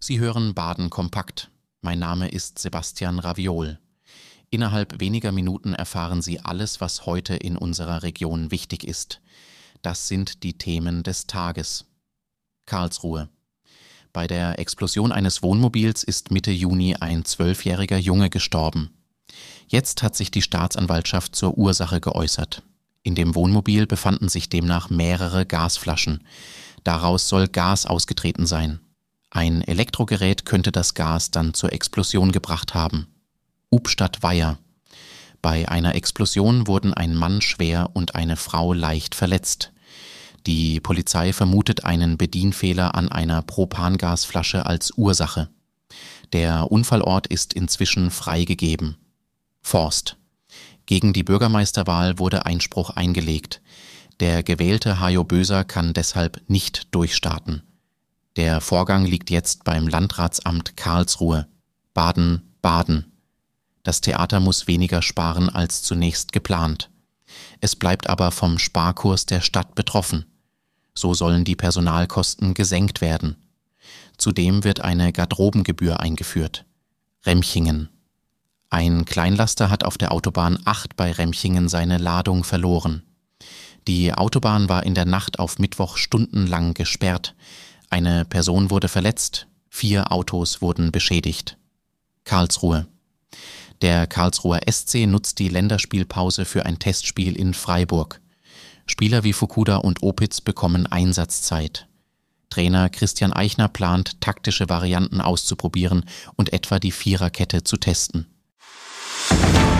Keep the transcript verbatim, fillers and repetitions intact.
Sie hören Baden kompakt. Mein Name ist Sebastian Raviol. Innerhalb weniger Minuten erfahren Sie alles, was heute in unserer Region wichtig ist. Das sind die Themen des Tages. Karlsruhe. Bei der Explosion eines Wohnmobils ist Mitte Juni ein zwölfjähriger Junge gestorben. Jetzt hat sich die Staatsanwaltschaft zur Ursache geäußert. In dem Wohnmobil befanden sich demnach mehrere Gasflaschen. Daraus soll Gas ausgetreten sein. Ein Elektrogerät könnte das Gas dann zur Explosion gebracht haben. Ubstadt-Weiher. Bei einer Explosion wurden ein Mann schwer und eine Frau leicht verletzt. Die Polizei vermutet einen Bedienfehler an einer Propangasflasche als Ursache. Der Unfallort ist inzwischen freigegeben. Forst. Gegen die Bürgermeisterwahl wurde Einspruch eingelegt. Der gewählte Hajo Böser kann deshalb nicht durchstarten. Der Vorgang liegt jetzt beim Landratsamt Karlsruhe. Baden, Baden. Das Theater muss weniger sparen als zunächst geplant. Es bleibt aber vom Sparkurs der Stadt betroffen. So sollen die Personalkosten gesenkt werden. Zudem wird eine Garderobengebühr eingeführt. Remchingen. Ein Kleinlaster hat auf der Autobahn acht bei Remchingen seine Ladung verloren. Die Autobahn war in der Nacht auf Mittwoch stundenlang gesperrt. Eine Person wurde verletzt, vier Autos wurden beschädigt. Karlsruhe. Der Karlsruher S C nutzt die Länderspielpause für ein Testspiel in Freiburg. Spieler wie Fukuda und Opitz bekommen Einsatzzeit. Trainer Christian Eichner plant, taktische Varianten auszuprobieren und etwa die Viererkette zu testen.